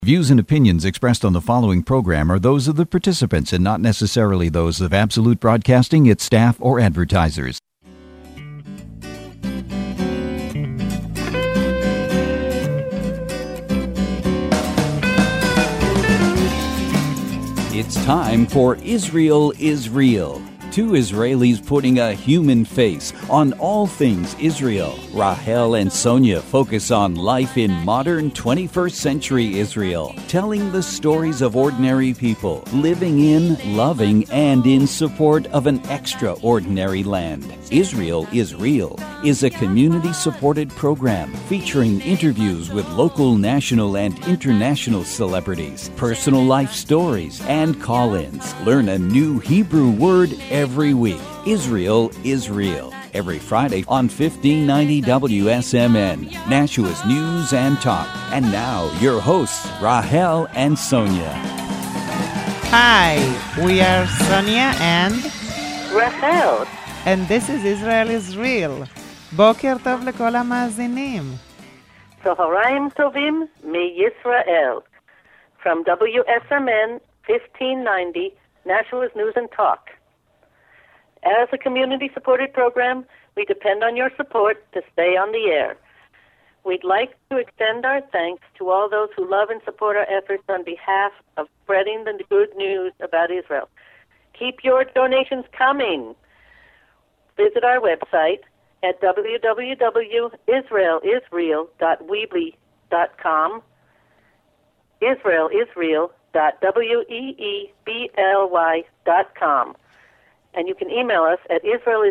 Views and opinions expressed on the following program are those of the participants and not necessarily those of Absolute Broadcasting, its staff, or advertisers. It's time for Israel is Real. Two Israelis putting a human face on all things Israel. Rahel and Sonia focus on life in modern 21st century Israel, telling the stories of ordinary people living in, loving, and in support of an extraordinary land. Israel is Real is a community-supported program featuring interviews with local, national, and international celebrities, personal life stories, and call-ins. Learn a new Hebrew word every week. Israel is Real. Every Friday on 1590 WSMN, Nashua's News and Talk. And now, your hosts, Rahel and Sonia. Hi, we are Sonia and Rahel. And this is Israel is Real. בוקר טוב לכל המאזינים. צהריים טובים מישראל. From WSMN 1590, Nashua's News and Talk. As a community-supported program, we depend on your support to stay on the air. We'd like to extend our thanks to all those who love and support our efforts on behalf of spreading the good news about Israel. Keep your donations coming. Visit our website at www.israelisreal.weebly.com, israelisreal.weebly.com. And you can email us at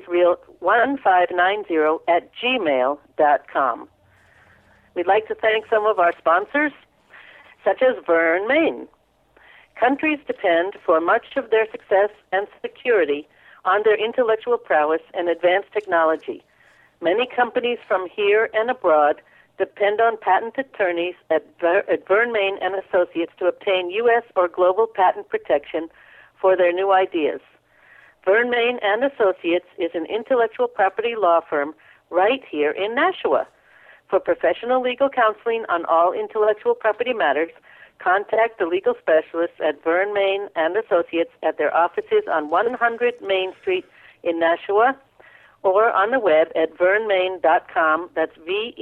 israelisreal1590@gmail.com. We'd like to thank some of our sponsors, such as Vern, Maine. Countries depend for much of their success and security on their intellectual prowess and advanced technology. Many companies from here and abroad depend on patent attorneys at Vern, Maine and Associates to obtain U.S. or global patent protection for their new ideas. Vern, Maine and Associates is an intellectual property law firm right here in Nashua. For professional legal counseling on all intellectual property matters, contact the legal specialists at Vern, Maine and Associates at their offices on 100 Main Street in Nashua or on the web at vernmaine.com. That's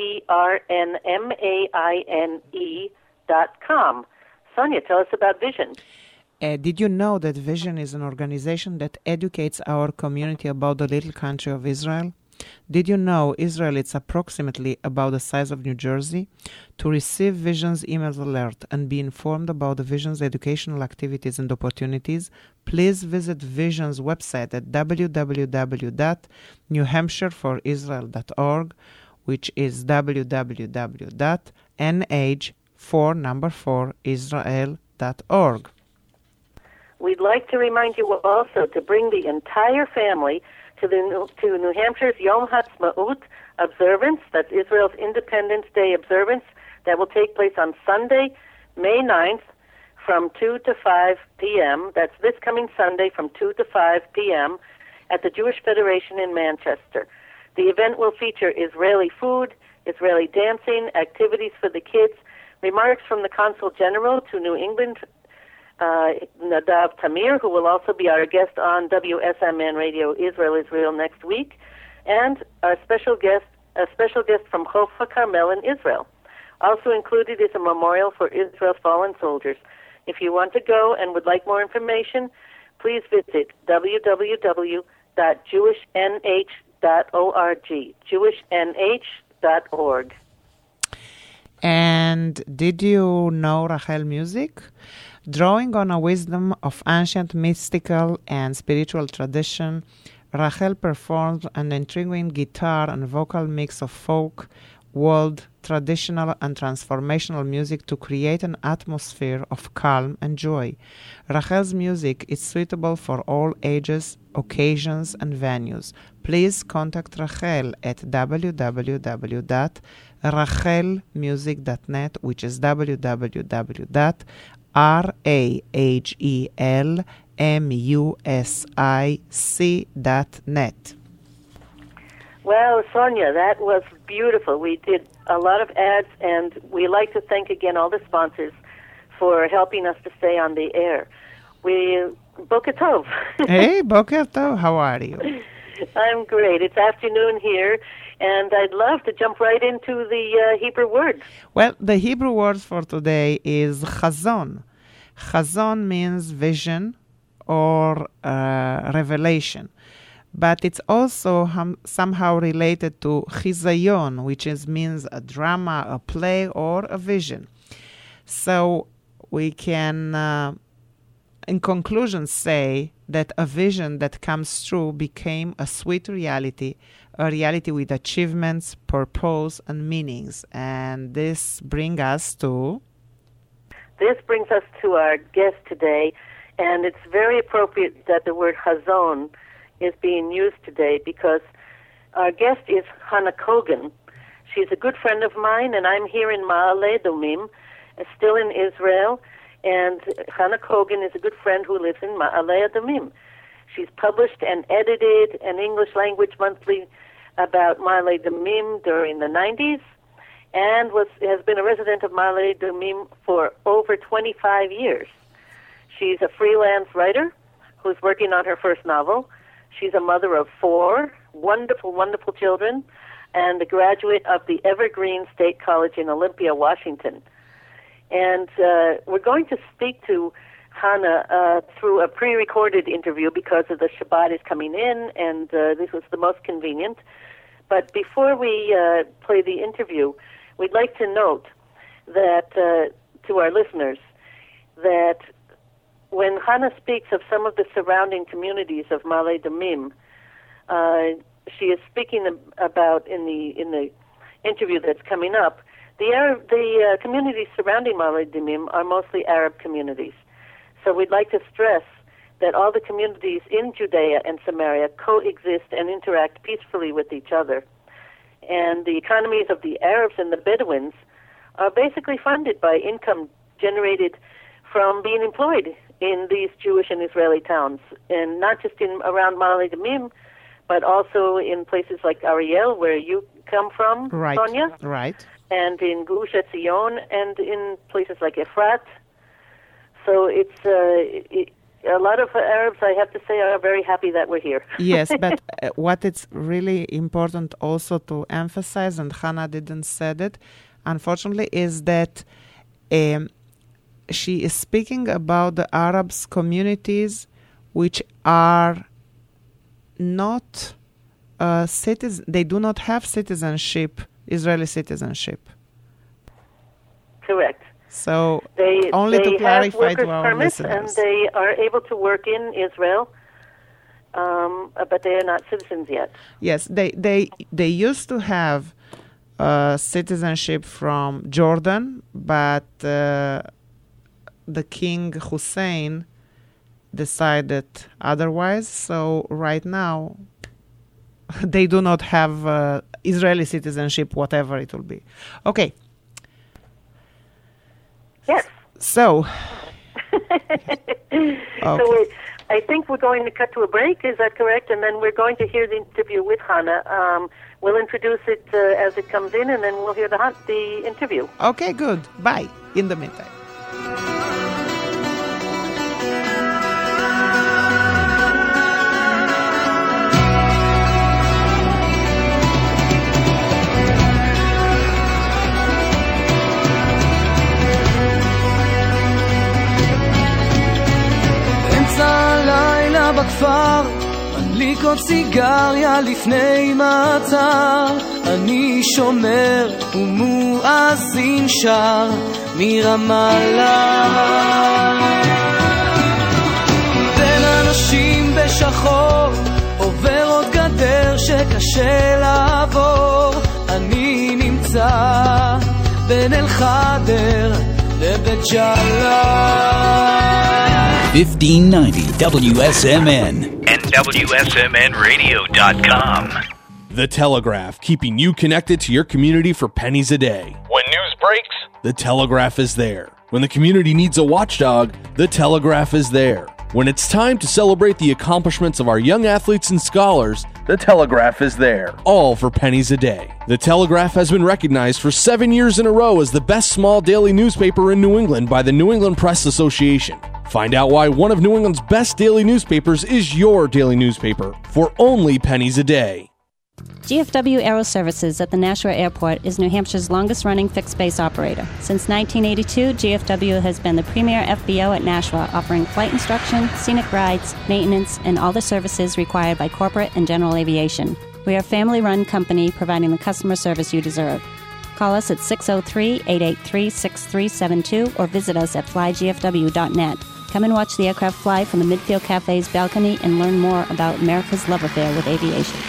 VERNMAINE.com. Sonia, tell us about Vision. Did you know that Vision is an organization that educates our community about the little country of Israel? Did you know Israel is approximately about the size of New Jersey? To receive Vision's email alert and be informed about the Vision's educational activities and opportunities, please visit Vision's website at www.newhampshireforisrael.org, which is www.nh4israel.org. We'd like to remind you also to bring the entire family to New Hampshire's Yom Ha'atzmaut observance. That's Israel's Independence Day observance that will take place on Sunday, May 9th from 2 to 5 p.m. That's this coming Sunday from 2 to 5 p.m. at the Jewish Federation in Manchester. The event will feature Israeli food, Israeli dancing, activities for the kids, remarks from the Consul General to New England, Nadav Tamir, who will also be our guest on WSMN Radio Israel is Real next week, and a special guest from Haifa Carmel in Israel. Also included is a memorial for Israel's fallen soldiers. If you want to go and would like more information, please visit www.jewishnh.org, jewishnh.org. And did you know Rahel music? Drawing on a wisdom of ancient mystical and spiritual tradition, Rahel performed an intriguing guitar and vocal mix of folk, world, traditional, and transformational music to create an atmosphere of calm and joy. Rahel's music is suitable for all ages, occasions, and venues. Please contact Rahel at www.rahelmusic.net, which is www.rahelmusic.net. Well, Sonia, that was beautiful. We did a lot of ads, and we like to thank again all the sponsors for helping us to stay on the air. Boker Tov. Hey, Boker Tov, how are you? I'm great. It's afternoon here, and I'd love to jump right into the Hebrew word. Well, the Hebrew word for today is chazon. Chazon means vision or revelation. But it's also somehow related to chizayon, which means a drama, a play, or a vision. So we can, in conclusion, say that a vision that comes true became a sweet reality, a reality with achievements, purpose, and meanings. And this brings us to our guest today, and it's very appropriate that the word chazon is being used today because our guest is Hannah Kogan. She's a good friend of mine, and I'm here in Ma'ale Adumim, still in Israel, and Hannah Kogan is a good friend who lives in Ma'ale Adumim. She's published and edited an English language monthly about Ma'ale Adumim during the 90s and has been a resident of Ma'ale Adumim for over 25 years. She's a freelance writer who's working on her first novel. She's a mother of 4 wonderful, wonderful children and a graduate of the Evergreen State College in Olympia, Washington. And we're going to speak to Hannah through a pre-recorded interview because of the Shabbat is coming in, and this was the most convenient. But before we play the interview, we'd like to note that to our listeners that when Hannah speaks of some of the surrounding communities of Ma'ale Adumim, she is speaking about in the interview that's coming up. The communities surrounding Ma'ale Adumim are mostly Arab communities. So we'd like to stress that all the communities in Judea and Samaria coexist and interact peacefully with each other. And the economies of the Arabs and the Bedouins are basically funded by income generated from being employed in these Jewish and Israeli towns, and not just around Ma'ale Adumim, but also in places like Ariel, where you come from, right. Sonia. Right. And in Gush Etzion, and in places like Efrat. So it's a lot of Arabs, I have to say, are very happy that we're here. Yes, but what it's really important also to emphasize, and Hannah didn't say it, unfortunately, is that she is speaking about the Arabs communities which are not citizens. They do not have citizenship, Israeli citizenship. Correct. So they to clarify to our permits, listeners. And they are able to work in Israel, but they are not citizens yet. Yes, they used to have citizenship from Jordan, but the King Hussein decided otherwise. So right now, they do not have Israeli citizenship, whatever it will be. Okay. Yes. So. Okay. So I think we're going to cut to a break. Is that correct? And then we're going to hear the interview with Hannah. We'll introduce it as it comes in, and then we'll hear the interview. Okay, good. Bye. In the meantime. בכפר מדליק עוד סיגריה לפני מעצר אני שומר ומואזין שר מרמאללה בין אנשים בשחור עובר עוד גדר שקשה לעבור אני נמצא בין אל-חדר לבית ג'אלה 1590 WSMN and WSMNradio.com. The Telegraph, keeping you connected to your community for pennies a day. When news breaks, The Telegraph is there. When the community needs a watchdog, The Telegraph is there. When it's time to celebrate the accomplishments of our young athletes and scholars, The Telegraph is there, all for pennies a day. The Telegraph has been recognized for 7 years in a row as the best small daily newspaper in New England by the New England Press Association. Find out why one of New England's best daily newspapers is your daily newspaper for only pennies a day. GFW Aero Services at the Nashua Airport is New Hampshire's longest-running fixed-base operator. Since 1982, GFW has been the premier FBO at Nashua, offering flight instruction, scenic rides, maintenance, and all the services required by corporate and general aviation. We are a family-run company providing the customer service you deserve. Call us at 603-883-6372 or visit us at flygfw.net. Come and watch the aircraft fly from the Midfield Cafe's balcony and learn more about America's love affair with aviation.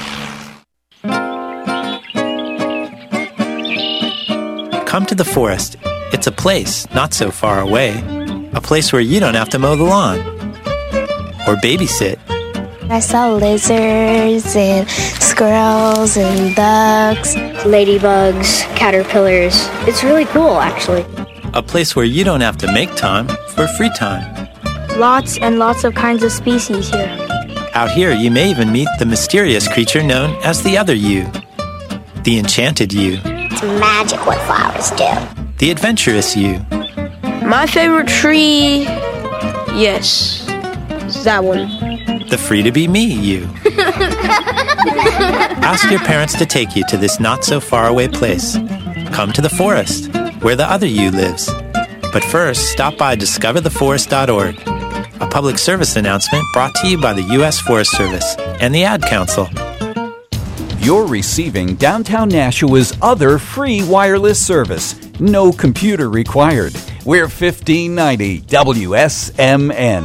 Come to the forest. It's a place not so far away. A place where you don't have to mow the lawn or babysit. I saw lizards and squirrels and ducks, ladybugs, caterpillars. It's really cool, actually. A place where you don't have to make time for free time. Lots and lots of kinds of species here. Out here, you may even meet the mysterious creature known as the other you. The enchanted you. It's magic what flowers do. The adventurous you. My favorite tree, yes, that one. The free-to-be-me you. Ask your parents to take you to this not-so-far-away place. Come to the forest, where the other you lives. But first, stop by discovertheforest.org. A public service announcement brought to you by the U.S. Forest Service and the Ad Council. You're receiving Downtown Nashua's other free wireless service. No computer required. We're 1590 WSMN.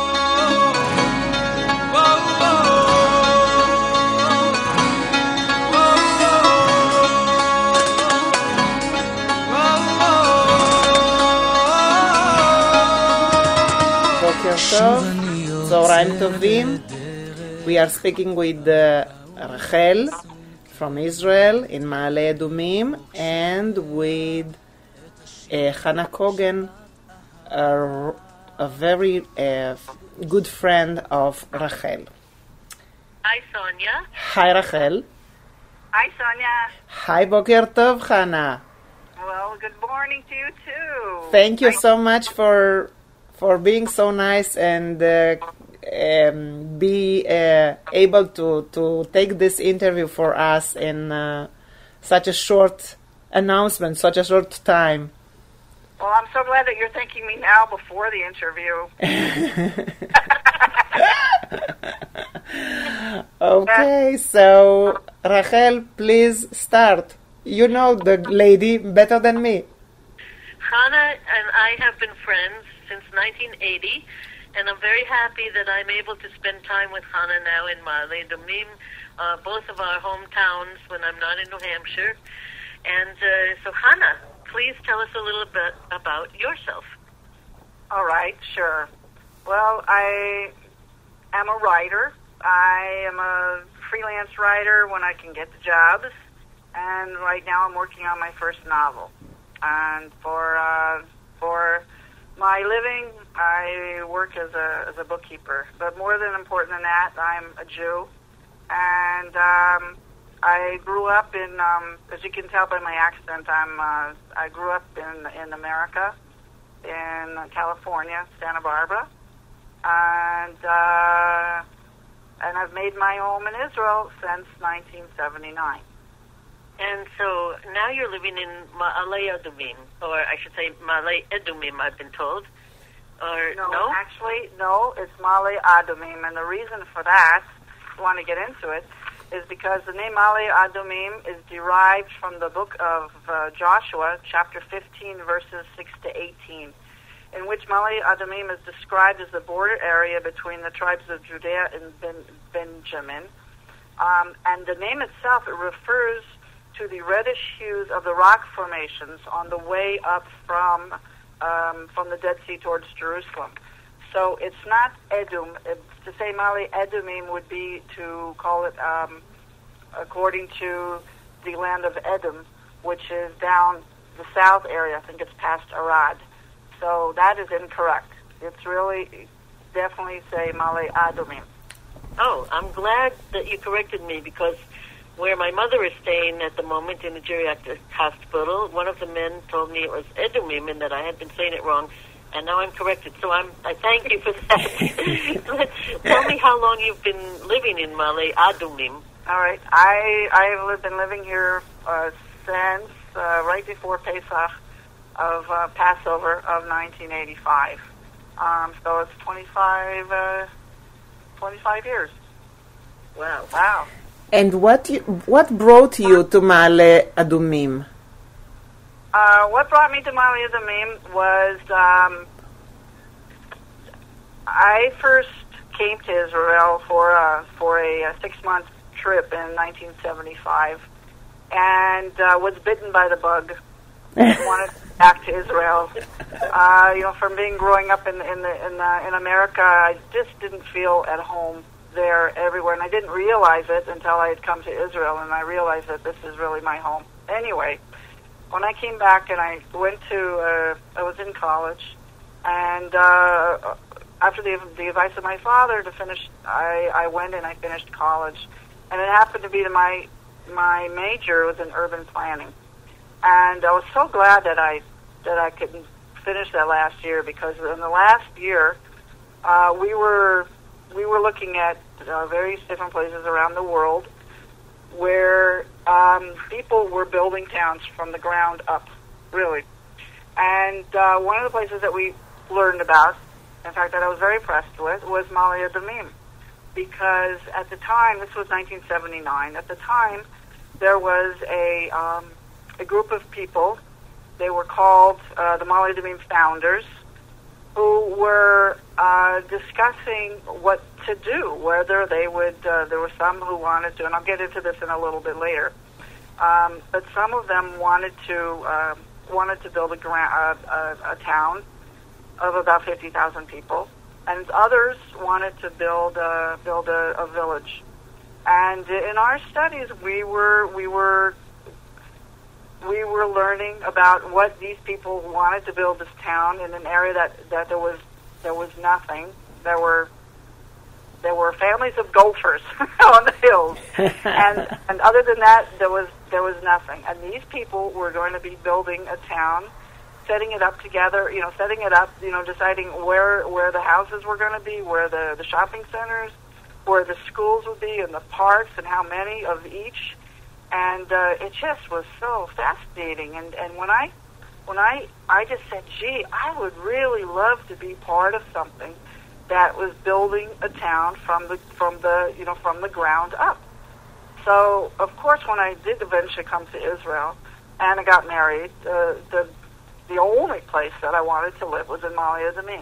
Zoraim Tovim. We are speaking with Rachel from Israel in Ma'ale Adumim and with Hannah Kogen, a very good friend of Rachel. Hi, Sonia. Hi, Rachel. Hi, Sonia. Hi, Boker Tov, Hannah. Well, good morning to you, too. Thank you so much for being so nice and be able to take this interview for us in such a short announcement, such a short time. Well, I'm so glad that you're thanking me now before the interview. Okay, so Rachel, please start. You know the lady better than me. Hannah and I have been friends since 1980, and I'm very happy that I'm able to spend time with Hannah now in Ma'ale Adumim, both of our hometowns when I'm not in New Hampshire. And so Hannah, please tell us a little bit about yourself. All right, sure. Well, I am a writer. I am a freelance writer when I can get the jobs, and right now I'm working on my first novel. And for my living, I work as a bookkeeper. But more than important than that, I'm a Jew. And I grew up in, as you can tell by my accent, I grew up in America, in California, Santa Barbara. And I've made my home in Israel since 1979. And so now you're living in Ma'ale Adumim, or I should say Ma'ale Adumim, I've been told. Or no? Actually, no, it's Ma'ale Adumim. And the reason for that, if you want to get into it, is because the name Ma'ale Adumim is derived from the book of Joshua, chapter 15, verses 6 to 18, in which Ma'ale Adumim is described as the border area between the tribes of Judea and Benjamin. And the name itself, it refers to the reddish hues of the rock formations on the way up from the Dead Sea towards Jerusalem. So it's not Edom. To say Ma'ale Adumim would be to call it according to the land of Edom, which is down the south area. I think it's past Arad. So that is incorrect. It's really definitely say Male Adumim. Oh, I'm glad that you corrected me, because where my mother is staying at the moment in the geriatric hospital, one of the men told me it was Edumim and that I had been saying it wrong, and now I'm corrected. So I thank you for that. Tell me how long you've been living in Male Adumim. All right. I've been living here since right before Pesach of Passover of 1985. So it's 25 years. Wow. And what brought you to Male Adumim? What brought me to Male Adumim was I first came to Israel for a 6-month trip in 1975, and was bitten by the bug. Wanted back to Israel. From growing up in America, I just didn't feel at home there everywhere, and I didn't realize it until I had come to Israel, and I realized that this is really my home. Anyway, when I came back and I went to, I was in college, and after the advice of my father to finish, I went and I finished college, and it happened to be that my major was in urban planning, and I was so glad that I could finish that last year, because in the last year we were looking at various different places around the world where people were building towns from the ground up, really. And one of the places that we learned about, in fact, that I was very impressed with, was Male Adumim, because at the time, this was 1979, at the time there was a group of people. They were called the Male Adumim Founders, who were discussing what to do, whether they would, there were some who wanted to, and I'll get into this in a little bit later, but some of them wanted to build a town of about 50,000 people, and others wanted to build a village. And in our studies, we were learning about what these people wanted to build this town in an area that there was nothing. There were families of gophers on the hills, and other than that, there was nothing. And these people were going to be building a town, setting it up together. Deciding where the houses were going to be, where the shopping centers, where the schools would be, and the parks, and how many of each. And it just was so fascinating. And when I just said, gee, I would really love to be part of something that was building a town from the ground up. So of course, when I did eventually come to Israel and I got married, the only place that I wanted to live was in Male Adumim.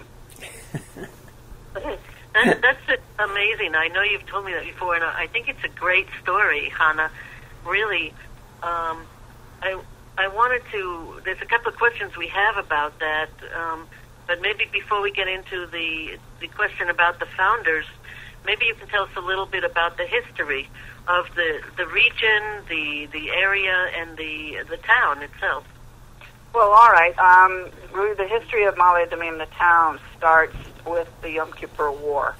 That's amazing. I know you've told me that before, and I think it's a great story, Hannah. Really, I wanted to. There's a couple of questions we have about that, but maybe before we get into the question about the founders, maybe you can tell us a little bit about the history of the region, the area, and the town itself. Well, all right. Really, the history of Male Adumim, the town, starts with the Yom Kippur War.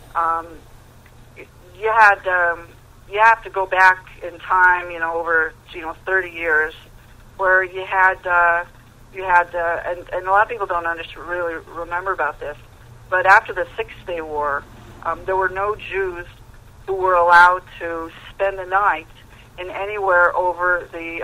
You have to go back in time, over 30 years, where you had, and a lot of people don't really remember about this, but after the 6-Day War, there were no Jews who were allowed to spend the night in anywhere over the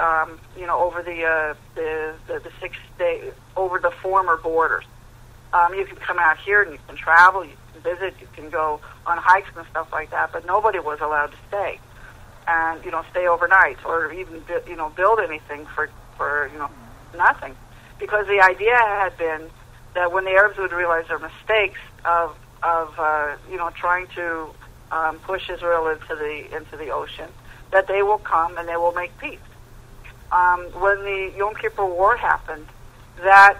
6-day, over the former borders. You can come out here and you can travel, you can visit, you can go on hikes and stuff like that, but nobody was allowed to stay and stay overnight or even build anything for nothing, because the idea had been that when the Arabs would realize their mistakes of trying to push Israel into the ocean, that they will come and they will make peace. When the Yom Kippur War happened, that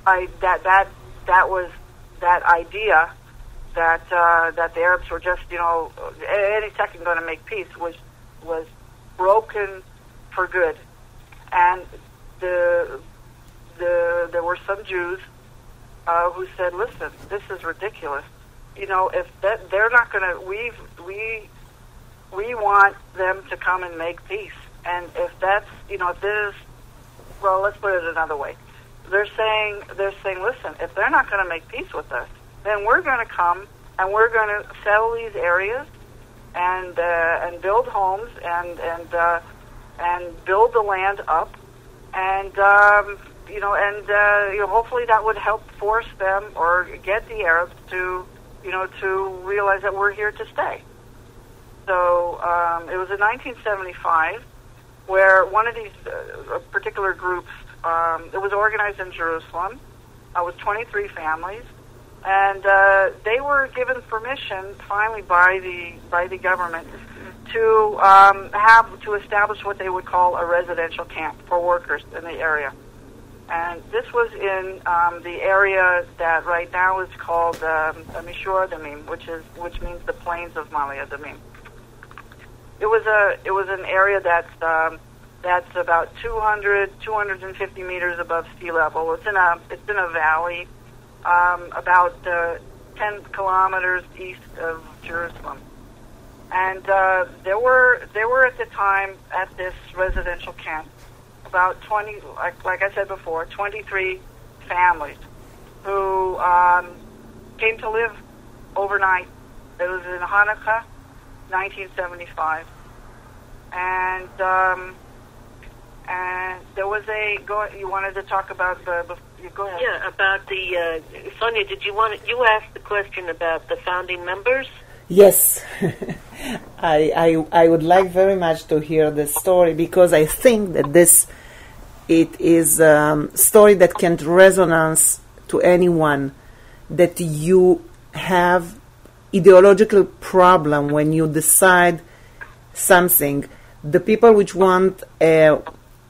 was that idea that the Arabs were just any second going to make peace was broken for good, and there were some Jews who said, "Listen, this is ridiculous. if they're not going to, we want them to come and make peace. And if that's, if this, well, let's put it another way. They're saying, listen, if they're not going to make peace with us, then we're going to come and we're going to settle these areas and build homes and build the land up, and hopefully that would help force them or get the Arabs to realize that we're here to stay. So it was in 1975 where one of these particular groups, it was organized in Jerusalem. It was 23 families, and they were given permission finally by the government to establish what they would call a residential camp for workers in the area. And this was in the area that right now is called Mishur Adamim, which means the plains of Ma'ale Adumim. It was an area that's about 250 meters above sea level. It's in a valley, about 10 kilometers east of Jerusalem. And there were at the time at this residential camp about 20, like I said before, 23 families who came to live overnight. It was in Hanukkah, 1975, and there was you wanted to talk about go ahead. Yeah, about the Sonia. You asked the question about the founding members? Yes, I would like very much to hear the story, because I think that it is a story that can resonance to anyone, that you have ideological problem when you decide something. The people which want a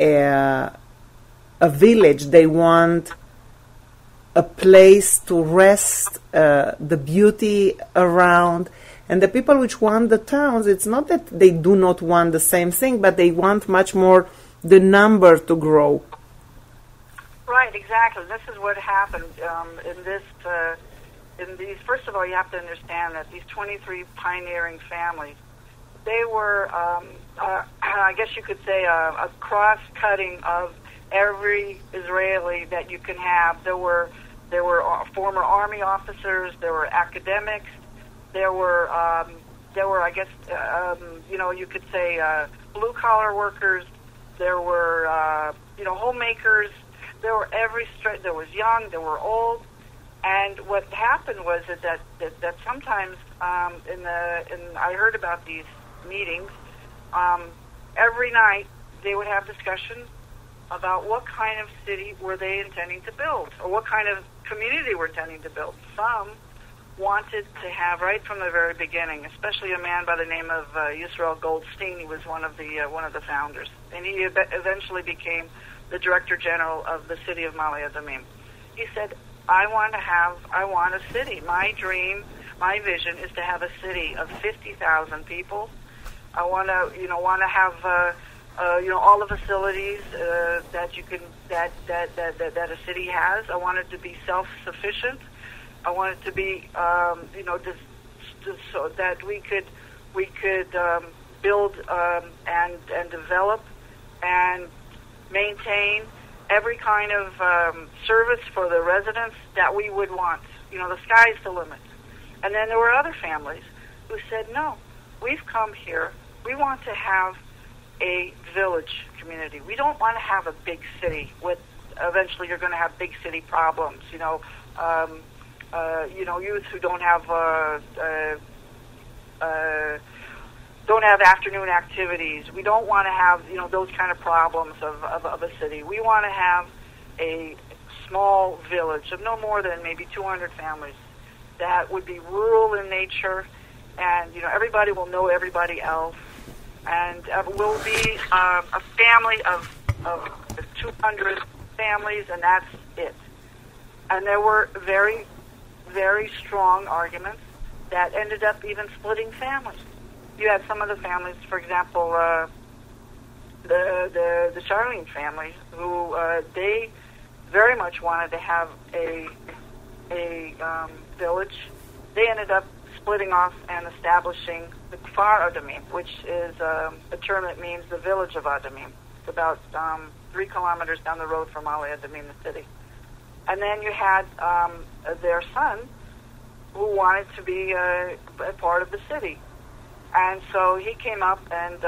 village, they want a place to rest, the beauty around. And the people which want the towns, it's not that they do not want the same thing, but they want much more the number to grow. Right, exactly. This is what happened in these. First of all, you have to understand that these 23 pioneering families, they were, I guess you could say, a cross-cutting of every Israeli that you can have. There were former army officers. There were academics. There were, I guess, you could say, blue-collar workers. There were, homemakers. There were there was young. There were old. And what happened was that sometimes, I heard about these meetings. Every night they would have discussions about what kind of city were they intending to build, or what kind of community they were intending to build. Some wanted to have, right from the very beginning, especially a man by the name of Yisrael Goldstein. He was one of the founders, and he eventually became the director general of the city of Ma'ale Adumim. He said, I want a city. My dream, my vision is to have a city of 50,000 people. I want to have all the facilities that a city has. I want it to be self-sufficient. I want it to be, so that we could build and develop and maintain every kind of service for the residents that we would want. The sky's the limit. And then there were other families who said, no, we've come here. We want to have a village community. We don't want to have a big city with, eventually you're going to have big city problems, youth who don't have afternoon activities. We don't want to have, those kind of problems of a city. We want to have a small village of no more than maybe 200 families that would be rural in nature, and, everybody will know everybody else, and we'll be a family of 200 families, and that's it. And there were very, very strong arguments that ended up even splitting families. You had some of the families, for example, the Charlene family, who they very much wanted to have a village, they ended up splitting off and establishing the Kfar Adumim, which is a term that means the village of Adumim. It's about 3 kilometers down the road from Ma'ale Adumim, the city. And then you had their son, who wanted to be a part of the city. And so he came up and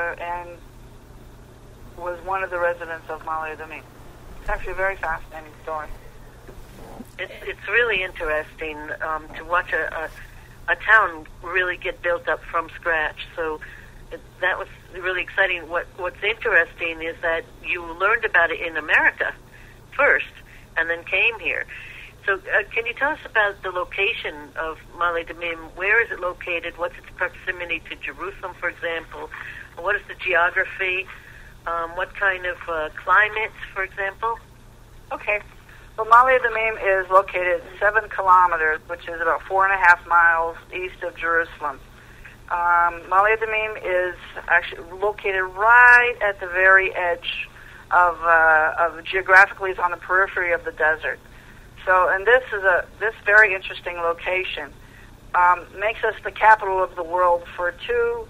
was one of the residents of Ma'ale Adumim. It's actually a very fascinating story. It's really interesting to watch a town really get built up from scratch. So that was really exciting. What's interesting is that you learned about it in America first and then came here. So can you tell us about the location of Ma'ale Adumim? Where is it located? What's its proximity to Jerusalem, for example? What is the geography? What kind of climate, for example? Okay. Well, Ma'ale Adumim is located 7 kilometers, which is about 4.5 miles east of Jerusalem. Ma'ale Adumim is actually located right at the very edge of geographically is on the periphery of the desert. So, and this very interesting location makes us the capital of the world for two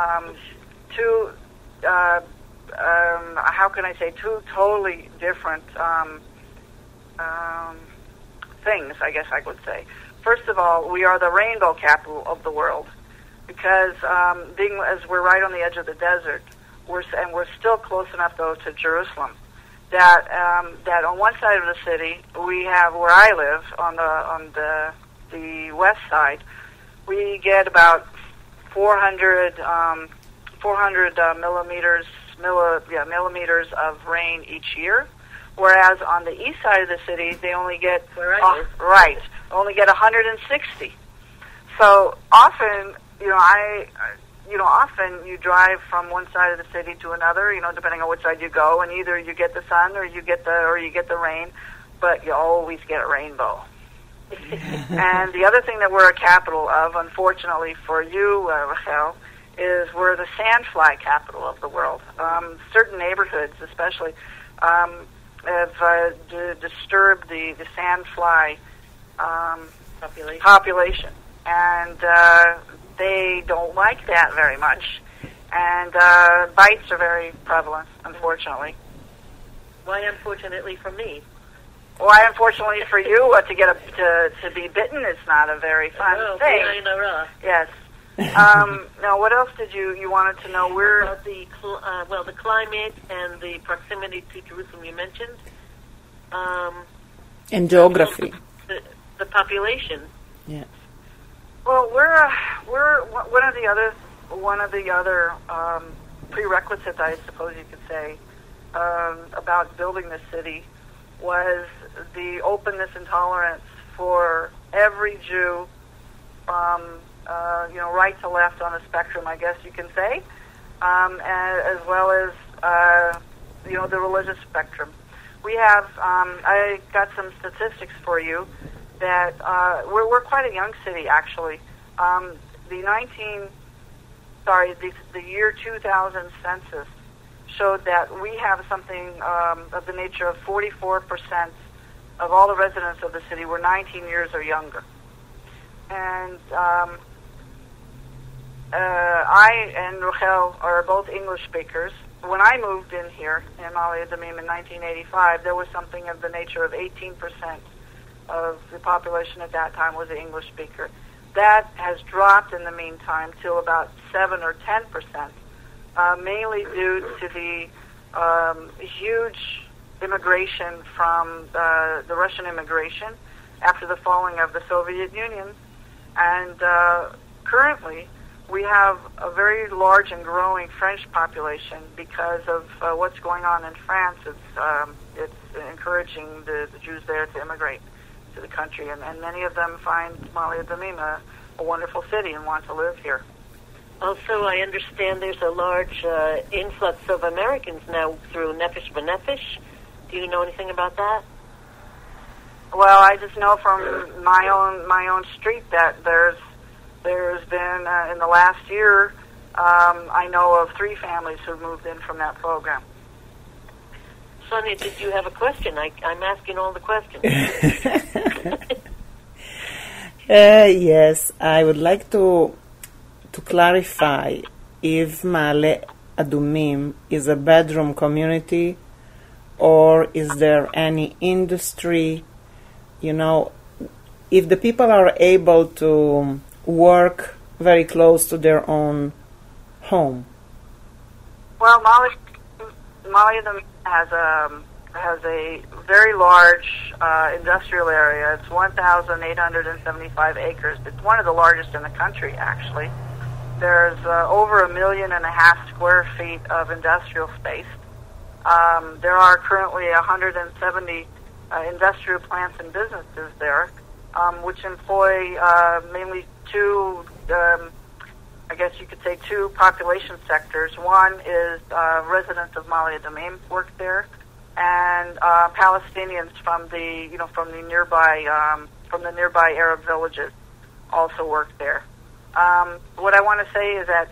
totally different things, I guess I would say. First of all, we are the rainbow capital of the world because as we're right on the edge of the desert, we're still close enough though to Jerusalem that on one side of the city we have where I live on the west side, we get about 400 millimeters of rain each year. Whereas on the east side of the city, they only get only get 160. So often, often you drive from one side of the city to another, depending on which side you go, and either you get the sun or you get the rain, but you always get a rainbow. And the other thing that we're a capital of, unfortunately for you, Rachel, is we're the sandfly capital of the world. Certain neighborhoods, especially, have disturbed the sandfly population, and they don't like that very much. And bites are very prevalent, unfortunately. Why, unfortunately for me? Why, unfortunately for you, to be bitten is not a very fun thing. Yes. Now, what else did you wanted to know? About the climate and the proximity to Jerusalem you mentioned, and geography. The population. Yeah. Well, we're one of the other prerequisites, I suppose you could say, about building this city was the openness and tolerance for every Jew, right to left on the spectrum, I guess you can say, as well as the religious spectrum. We have I got some statistics for you that we're quite a young city actually. The year 2000 census showed that we have something of the nature of 44% of all the residents of the city were 19 years or younger. And I and Rachel are both English speakers. When I moved in here in Ma'ale Adumim in 1985, there was something of the nature of 18% of the population at that time was an English speaker. That has dropped in the meantime to about 7 or 10%, mainly due to the huge immigration from the Russian immigration after the falling of the Soviet Union. And currently, we have a very large and growing French population because of what's going on in France. It's encouraging the Jews there to immigrate to the country, and many of them find Ma'ale Adumim a wonderful city and want to live here. Also, I understand there's a large influx of Americans now through Nefesh B'Nefesh. Do you know anything about that? Well, I just know from my own street that there's been in the last year I know of 3 families who moved in from that program. Sonia, did you have a question? I'm asking all the questions. Yes, I would like to clarify if Ma'ale Adumim is a bedroom community or is there any industry, if the people are able to work very close to their own home. Well, Ma'ale Adumim has a very large industrial area. It's 1,875 acres. It's one of the largest in the country, actually. There's over 1.5 million square feet of industrial space. There are currently 170 industrial plants and businesses there, which employ mainly two, I guess you could say, two population sectors. One is residents of Ma'ale Adumim work there, and Palestinians from the nearby Arab villages also work there. What I want to say is that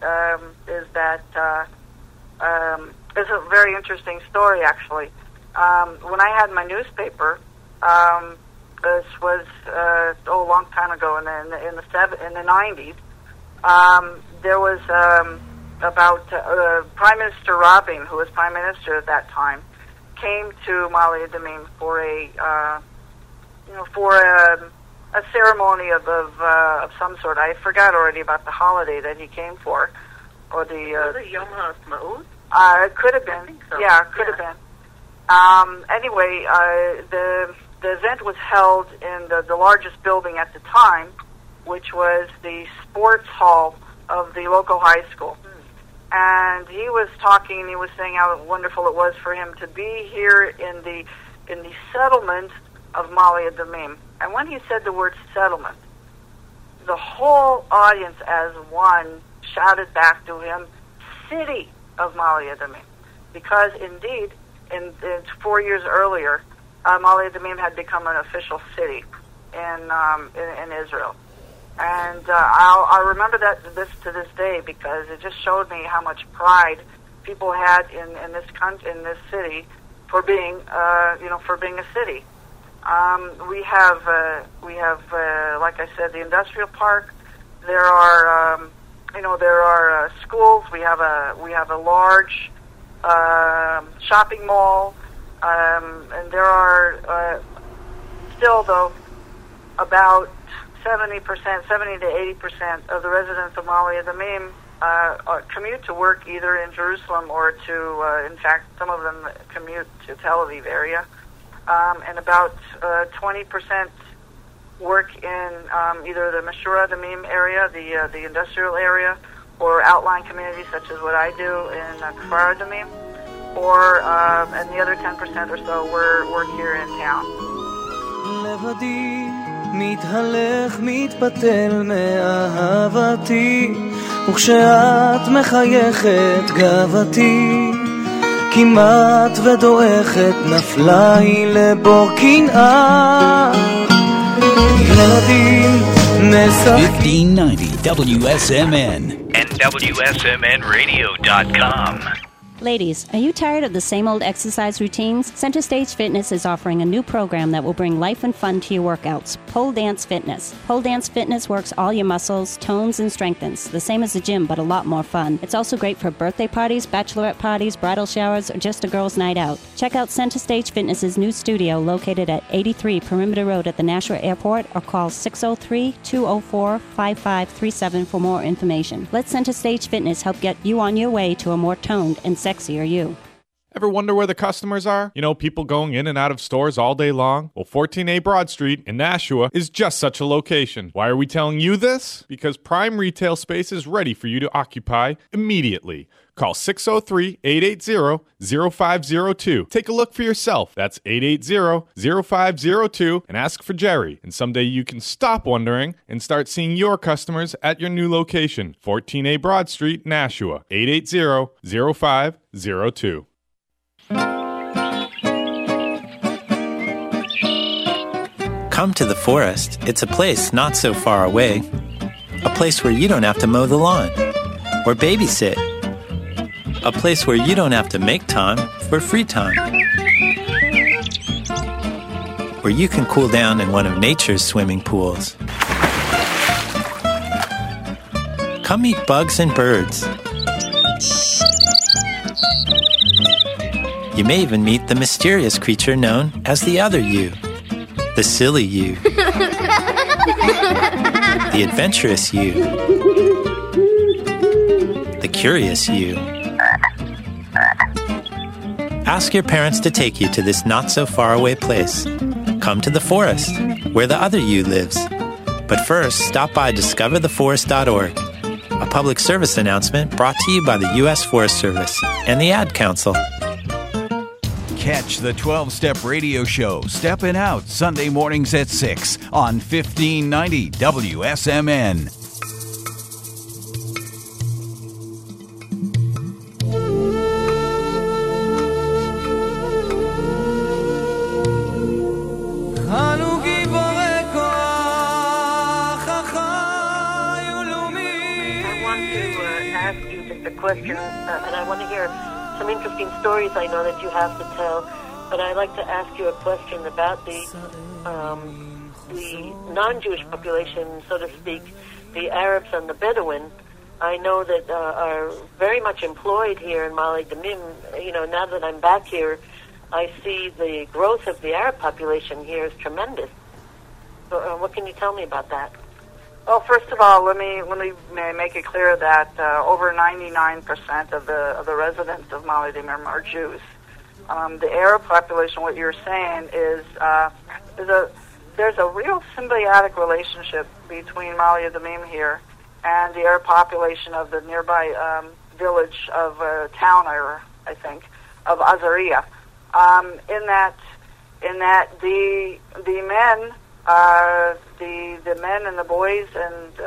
it's a very interesting story, actually. When I had my newspaper, this was a long time ago in the 90s. There was about Prime Minister Rabin, who was Prime Minister at that time, came to Ma'ale Adumim for a ceremony of some sort. I forgot already about the holiday that he came for, or the was it Yom HaAtzmaut? It could have been. I think so. Yeah, it could have been. Anyway, the event was held in the largest building at the time, which was the sports hall of the local high school. And he was talking, and he was saying how wonderful it was for him to be here in the settlement of Ma'ale Adumim. And when he said the word settlement, the whole audience as one shouted back to him, city of Ma'ale Adumim. Because indeed, in 4 years earlier, Ma'ale Adumim had become an official city in Israel. And I remember this to this day, because it just showed me how much pride people had in this city for being a city. We have like I said, the industrial park. There are schools. We have a large shopping mall, and there are still, though, about 70% to 80% of the residents of Ma'ale Adumim commute to work either in Jerusalem or to, in fact, some of them commute to Tel Aviv area, and about 20% work in either the Meshura Adumim area, the industrial area, or outlying communities such as what I do in Kfar Adumim, or and the other 10% or so work here in town. מתהלך מתפתל מאהבתי וכשאת מחייכת גאוותי כמעט ודועכת נפלה היא לבור קנאה ילדים משחקים 1590 WSMN and WSMNradio.com. Ladies, are you tired of the same old exercise routines? Center Stage Fitness is offering a new program that will bring life and fun to your workouts, Pole Dance Fitness. Pole Dance Fitness works all your muscles, tones, and strengthens, the same as the gym, but a lot more fun. It's also great for birthday parties, bachelorette parties, bridal showers, or just a girl's night out. Check out Center Stage Fitness's new studio located at 83 Perimeter Road at the Nashua Airport, or call 603-204-5537 for more information. Let Center Stage Fitness help get you on your way to a more toned and sexier you. Ever wonder where the customers are? You know, people going in and out of stores all day long? Well, 14A Broad Street in Nashua is just such a location. Why are we telling you this? Because prime retail space is ready for you to occupy immediately. Call 603-880-0502. Take a look for yourself. That's 880-0502 and ask for Jerry. And someday you can stop wondering and start seeing your customers at your new location. 14A Broad Street, Nashua. 880-0502. Come to the forest. It's a place not so far away. A place where you don't have to mow the lawn or babysit. A place where you don't have to make time for free time. Where you can cool down in one of nature's swimming pools. Come meet bugs and birds. You may even meet the mysterious creature known as the other you, the silly you, the adventurous you, the curious you. Ask your parents to take you to this not-so-far-away place. Come to the forest, where the other you lives. But first, stop by discovertheforest.org, a public service announcement brought to you by the U.S. Forest Service and the Ad Council. Catch the 12-Step Radio Show, Steppin' Out, Sunday mornings at 6 on 1590 WSMN. Question, and I want to hear some interesting stories I know that you have to tell, but I'd like to ask you a question about the non-Jewish population, so to speak, the Arabs and the Bedouin. I know that are very much employed here in Ma'ale Adumim. You know, now that I'm back here, I see the growth of the Arab population here is tremendous. So, what can you tell me about that? Well, first of all, let me make it clear that over 99% of the residents of Ma'ale Adumim are Jews. The Arab population, what you're saying is there's a real symbiotic relationship between Ma'ale Adumim here and the Arab population of the nearby village of town, I think, of Azariah. In that the men. The men and the boys and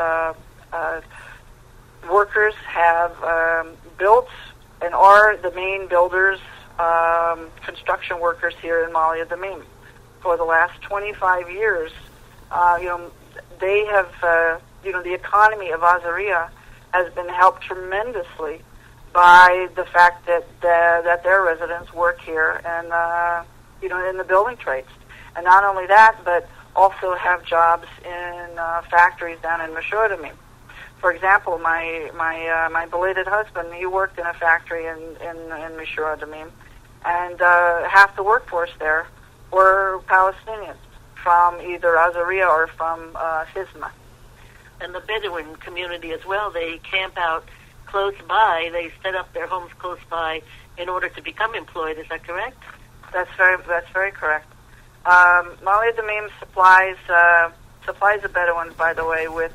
workers have built and are the main builders, construction workers here in Ma'ale Adumim. For the last 25 years, they have, the economy of Azariah has been helped tremendously by the fact that their residents work here and, in the building trades. And not only that, but also have jobs in factories down in Mishra Adumim. For example, my belated husband, he worked in a factory in Mishra Adumim, and half the workforce there were Palestinians from either Azariah or from Hizma. And the Bedouin community as well, they camp out close by. They set up their homes close by in order to become employed. Is that correct? That's very correct. Ma'ale Adumim supplies the Bedouins, by the way, with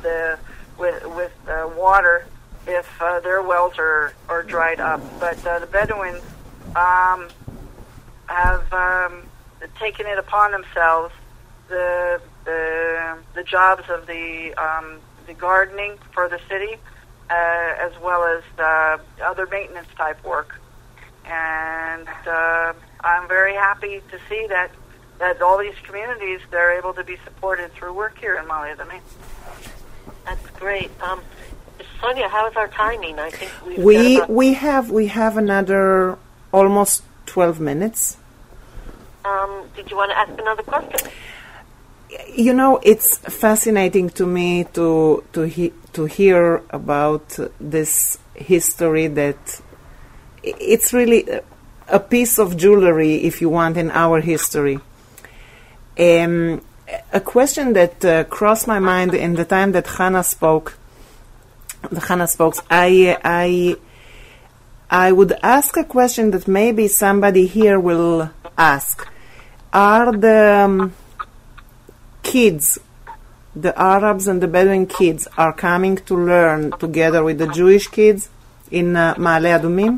water if their wells are dried up. But the Bedouins have taken it upon themselves the jobs of the gardening for the city, as well as other maintenance type work. And I'm very happy to see that all these communities, they're able to be supported through work here in Ma'ale Adumim. That's great. Sonia, how is our timing? I think we have another almost 12 minutes. Did you want to ask another question? You know, it's fascinating to me to hear about this history that it's really a piece of jewelry, if you want, in our history. A question that crossed my mind in the time that Hannah spoke. I would ask a question that maybe somebody here will ask. Are the kids, the Arabs and the Bedouin kids, are coming to learn together with the Jewish kids in Ma'ale Adumim?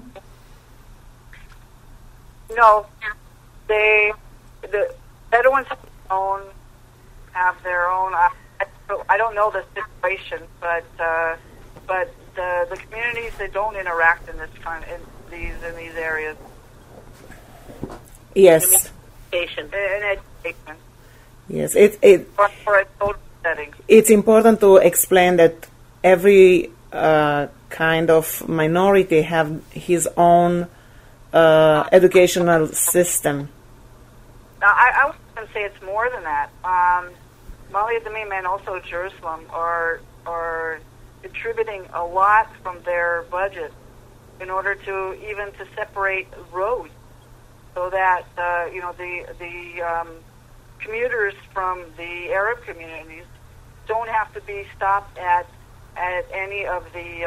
No, the Bedouins have their own. I don't know the situation, but the communities, they don't interact in these areas. Yes. In education. Yes, for a total setting. It's important to explain that every kind of minority have his own educational system. I would even say it's more than that. Ma'ale Adumim and also Jerusalem are contributing a lot from their budget in order to even to separate roads, so that the commuters from the Arab communities don't have to be stopped at any of the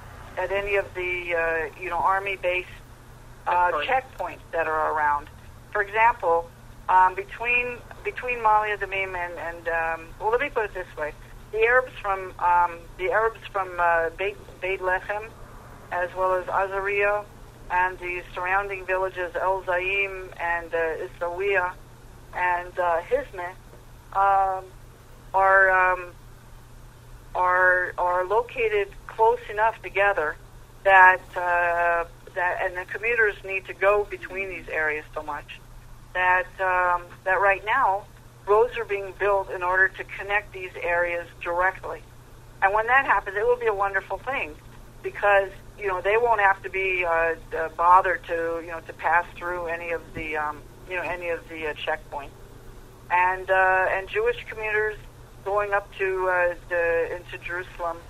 army-based checkpoints that are around. For example, between Mali Adumim and well, let me put it this way: the Arabs from Beit Lechem, as well as Azariah, and the surrounding villages El Zaim and Isawiya and Hizmeh are located close enough together that and the commuters need to go between these areas so much that right now roads are being built in order to connect these areas directly. And when that happens, it will be a wonderful thing, because they won't have to be bothered to pass through any of the checkpoints. And Jewish commuters going up to into Jerusalem,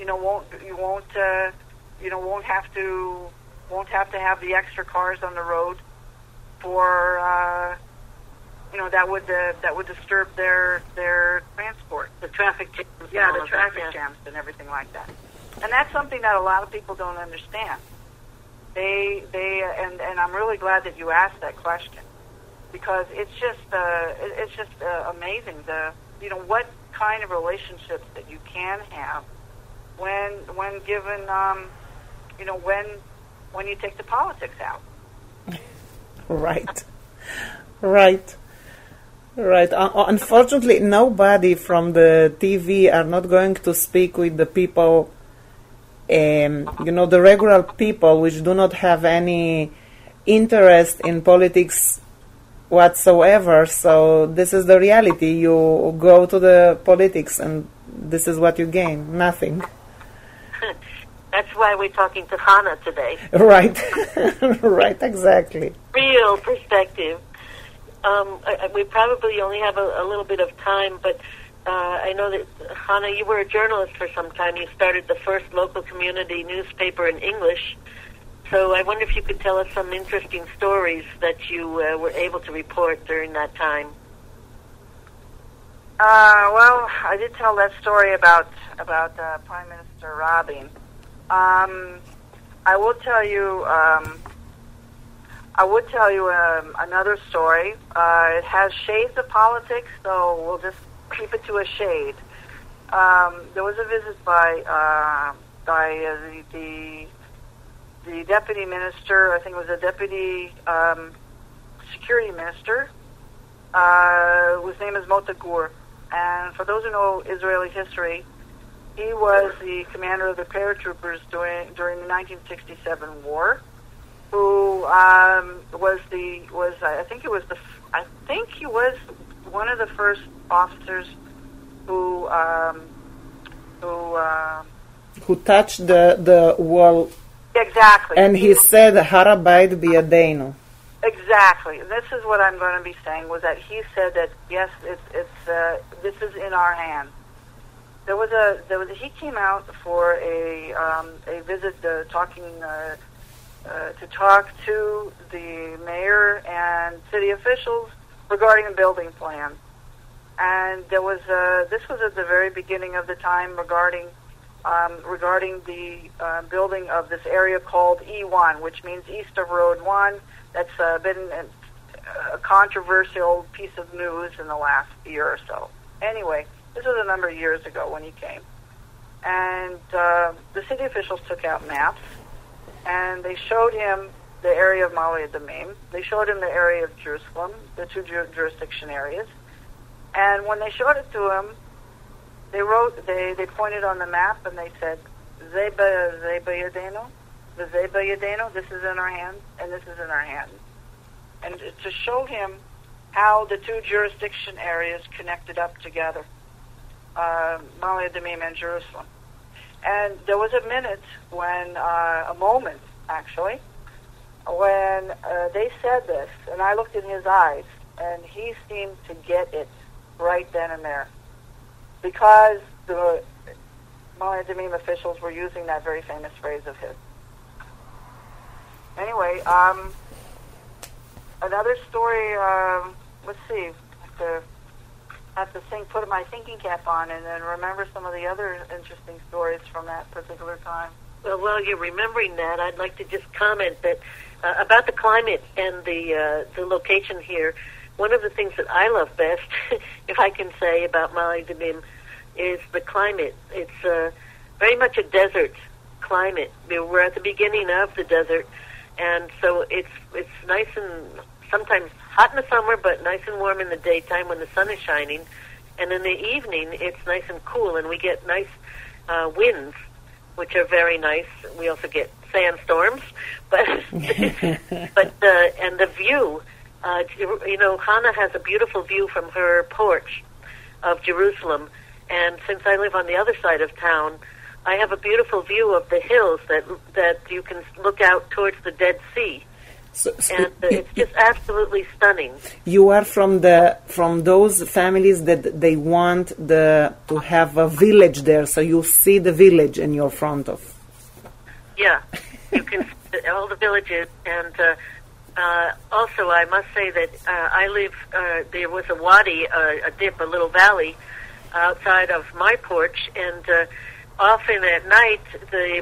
won't have to have the extra cars on the road for that would disturb their transport, the traffic jams. Yeah, the traffic jams and everything like that. And that's something that a lot of people don't understand. And I'm really glad that you asked that question, because it's just amazing what kind of relationships that you can have when given when you take the politics out. Right. Unfortunately, nobody from the TV are not going to speak with the people, the regular people which do not have any interest in politics whatsoever. So this is the reality. You go to the politics and this is what you gain. Nothing. That's why we're talking to Hannah today. Right. Right, exactly. Real perspective. We probably only have a little bit of time, but I know that, Hannah, you were a journalist for some time. You started the first local community newspaper in English. So I wonder if you could tell us some interesting stories that you were able to report during that time. Well, I did tell that story about Prime Minister Rabin. I will tell you another story. It has shades of politics, so we'll just keep it to a shade. There was a visit by the deputy minister. I think it was a deputy security minister, whose name is Mota Gur. And for those who know Israeli history, he was the commander of the paratroopers during the 1967 war. Who I think he was one of the first officers who touched the wall. Exactly. And he said, "Har Habayit biyadenu." Exactly. This is what I'm going to be saying, was that he said that, yes, this is in our hands. He came out for a visit to talk to the mayor and city officials regarding a building plan. And this was at the very beginning of the time regarding the building of this area called E1, which means East of Road 1. That's been a controversial piece of news in the last year or so. Anyway, this was a number of years ago when he came. And the city officials took out maps, and they showed him the area of Mali Adumim. They showed him the area of Jerusalem, the two jurisdiction areas. And when they showed it to him, they pointed on the map and they said, Zeba Yadenu, the Zeba Yadenu, this is in our hands, and this is in our hands. And to show him how the two jurisdiction areas connected up together, Mali Adumim and Jerusalem. And there was a moment, actually, when they said this, and I looked in his eyes, and he seemed to get it right then and there. Because Ma'ale Adumim officials were using that very famous phrase of his. Anyway, another story, let's see, I have to put my thinking cap on and then remember some of the other interesting stories from that particular time. Well, while you're remembering that, I'd like to just comment that about the climate and the location here. One of the things that I love best, if I can say, about Ma'ale Adumim is the climate. It's very much a desert climate. We're at the beginning of the desert, and so it's nice and sometimes hot in the summer, but nice and warm in the daytime when the sun is shining. And in the evening, it's nice and cool, and we get nice winds, which are very nice. We also get sandstorms, but and the view. Hannah has a beautiful view from her porch of Jerusalem, and since I live on the other side of town, I have a beautiful view of the hills that you can look out towards the Dead Sea. And it's just absolutely stunning. You are from those families that they want to have a village there, so you see the village in your front of. Yeah, you can see all the villages, and also I must say that I live. There was a wadi, a dip, a little valley outside of my porch, and often at night the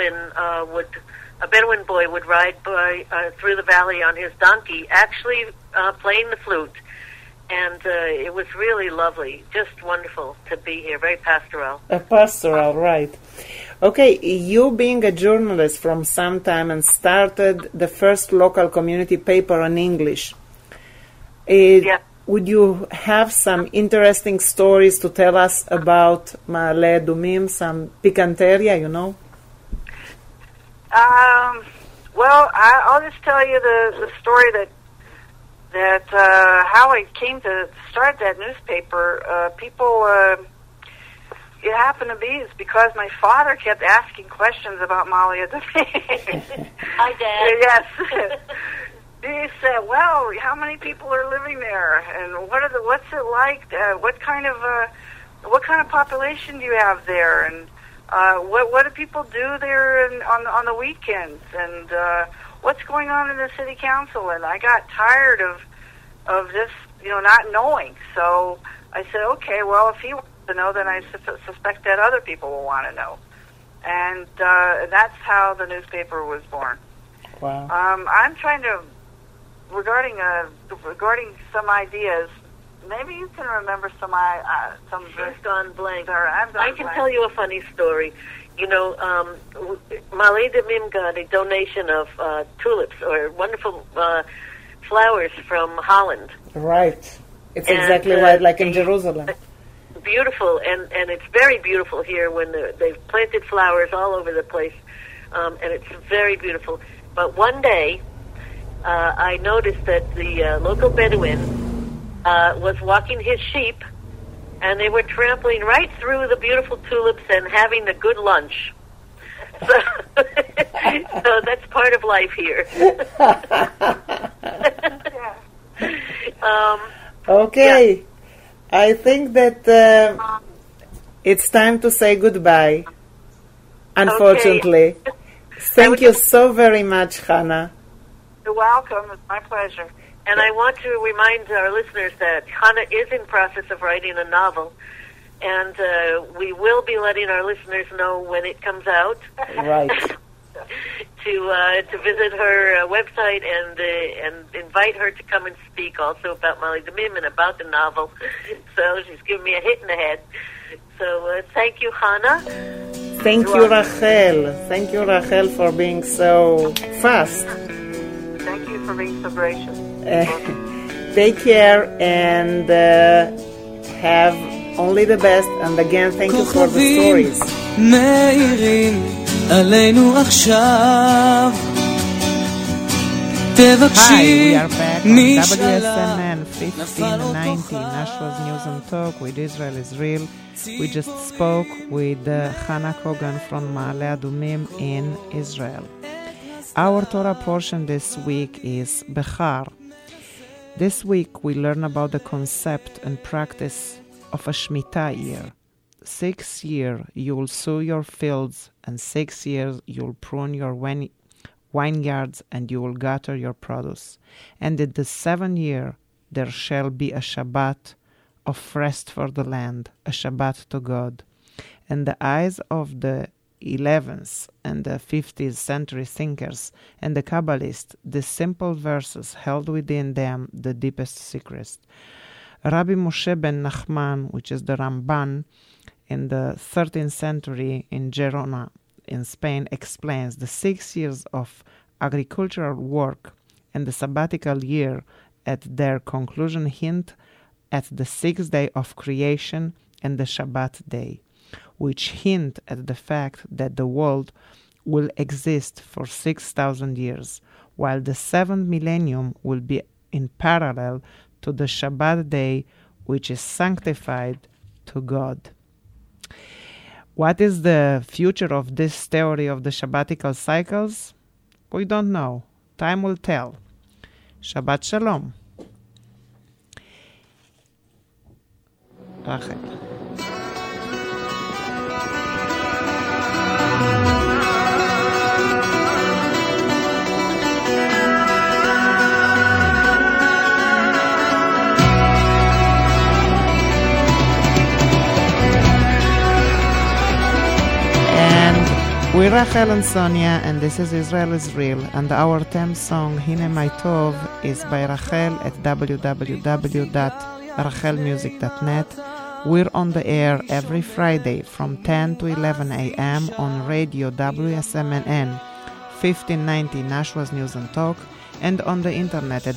a Bedouin boy would ride through the valley on his donkey, actually playing the flute. And it was really lovely, just wonderful to be here, very pastoral. Pastoral, right. Okay, you being a journalist from some time and started the first local community paper in English. Yeah. Would you have some interesting stories to tell us about Ma'ale Adumim, some picanteria, Well, I'll just tell you the story that how I came to start that newspaper. It happened to be is because my father kept asking questions about Ma'ale Adumim. Hi, Dad. Yes. He said, "Well, how many people are living there, and what's it like? What kind of population do you have there, and what do people do there on the weekends, and what's going on in the city council?" And I got tired of this, not knowing. So I said, "Okay, well, if he wants to know, then I suspect that other people will want to know." And that's how the newspaper was born. Wow. I'm trying to. Regarding some ideas, maybe you can remember some. Just gone blank. I can tell you a funny story. Ma'ale Adumim got a donation of tulips, or wonderful flowers from Holland. Right. It's exactly right, like in Jerusalem. Beautiful, and it's very beautiful here when they've planted flowers all over the place, and it's very beautiful. But one day, I noticed that the local Bedouin was walking his sheep, and they were trampling right through the beautiful tulips and having a good lunch. So that's part of life here. Okay. Yeah. I think that it's time to say goodbye, unfortunately. Okay. Thank you so very much, Hannah. You're welcome. It's my pleasure. And I want to remind our listeners that Hannah is in process of writing a novel, and we will be letting our listeners know when it comes out. Right. to visit her website and invite her to come and speak also about Ma'ale Adumim and about the novel. So she's giving me a hit in the head. So thank you, Hannah. Thank you, Rachel. Thank you, Rachel, for being so fast. Thank you for being so gracious. Take care and have only the best. And again, thank you for the stories. Hi, we are back on WSMN 1590, Nashva's News and Talk with Israel is Real. We just spoke with Hannah Kogan from Ma'ale Adumim in Israel. Our Torah portion this week is Bechar. This week we learn about the concept and practice of a Shemitah year. 6 years you'll sow your fields, and 6 years you'll prune your vineyards, and you will gather your produce. And in the 7th year there shall be a Shabbat of rest for the land, a Shabbat to God. And the eyes of the 11th and the 15th century thinkers and the Kabbalists, the simple verses held within them the deepest secrets. Rabbi Moshe ben Nachman, which is the Ramban, in the 13th century in Gerona, in Spain, explains the 6 years of agricultural work and the sabbatical year at their conclusion hint at the 6th day of creation and the Shabbat day, which hint at the fact that the world will exist for 6,000 years, while the 7th millennium will be in parallel to the Shabbat day, which is sanctified to God. What is the future of this theory of the Shabbatical cycles? We don't know. Time will tell. Shabbat Shalom. Rachel. We're Rachel and Sonia, and this is Israel is Real, and our theme song, Hine My Tov, is by Rachel at www.rachelmusic.net. We're on the air every Friday from 10 to 11 a.m. on radio WSMNN 1590 Nashwa's News and Talk, and on the internet at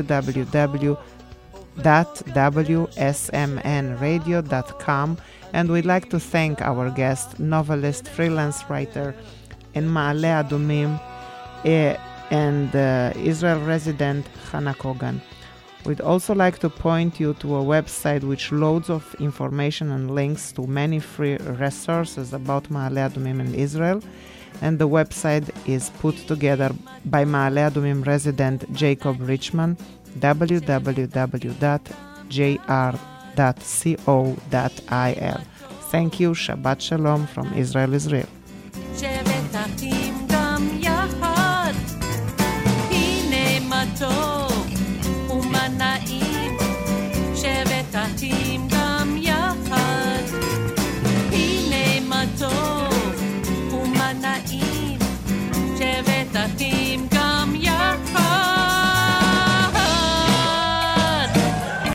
www.wsmnradio.com. And we'd like to thank our guest, novelist, freelance writer in Ma'ale Adumim, and Israel resident Hannah Kogan. We'd also like to point you to a website which loads of information and links to many free resources about Ma'ale Adumim and Israel. And the website is put together by Ma'ale Adumim resident Jacob Richman, www.jr.co.il. Thank you. Shabbat Shalom from Israel is Real.